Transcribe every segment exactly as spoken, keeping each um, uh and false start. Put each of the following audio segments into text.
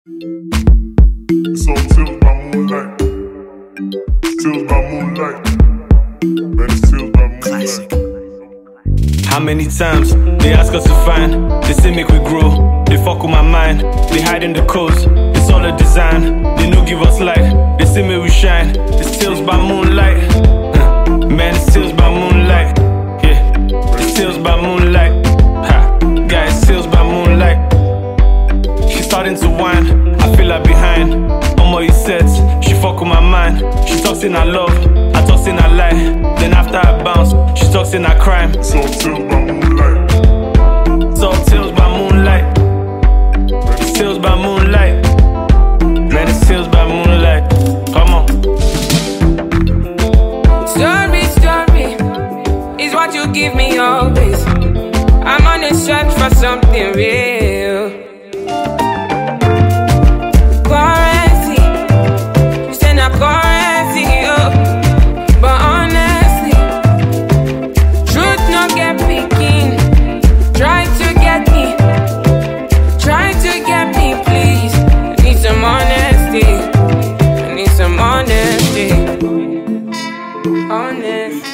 It's all Tills by Moonlight. Tills by Moonlight. Man, it's Tills by Moonlight. How many times they ask us to find? They say make we grow. They fuck with my mind. They hide in the codes. It's all a design. They no give us light. They say make we shine. It's Tills by Moonlight. Huh. Man, it's Tills by Moonlight. Yeah, it's Tills by Moonlight. Ha, guys, Tills by Moonlight. She starting to whine. I feel her behind. On my sets, she fuck with my mind. She talks in her love. I talk in her lie. Then after I bounce, she talks in her crime. It's all Tills by Moonlight. It's all Tills by Moonlight. It's Tills by Moonlight. Man, it's Tills by Moonlight. Come on. Story, story is what you give me always. I'm on a search for something real. Currency, you say not currency, oh. But honestly, truth no get picking. Try to get me, try to get me, please. I need some honesty, I need some honesty, honesty.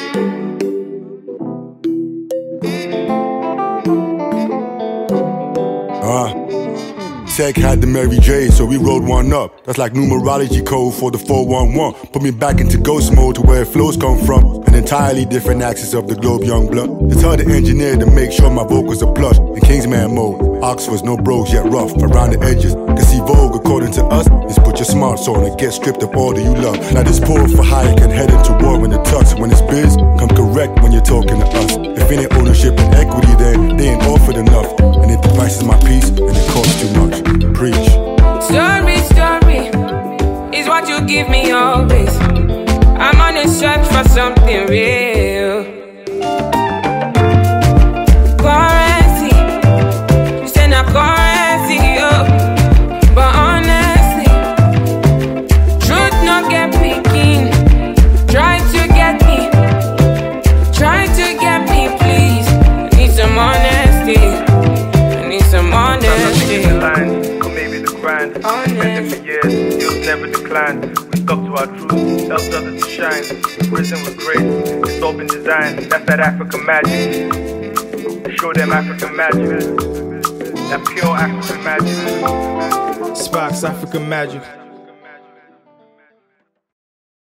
Uh, Tech had the Mary J, so we rolled one up. That's like numerology code for the four one one. Put me back into ghost mode to where flows come from. An entirely different axis of the globe, young blood. It's hard to engineer to make sure my vocals are plush. In Kingsman mode, Oxford's no bros yet rough around the edges. Cause see Vogue, according to us, is put your smarts on and get stripped of all that you love. Now this poor for hire can head into war when it tucks. When it's biz, come correct when you're talking to us. If it ain't ownership and equity, then they ain't offered enough. And if the price is my piece, then it costs too much. Preach. Story, story is what you give me always. I'm on a search for something real. Currency, you say not currency, oh. But honestly, truth no get picking. Try to get me, try to get me, please. I need some honesty, I need some honesty. Grind. Spent it for years, skills never declined. We stuck to our truth, helped others to shine. The prison was great, it's all been designed. That's that African magic. Show them African magic. That pure African magic. Sparks African magic.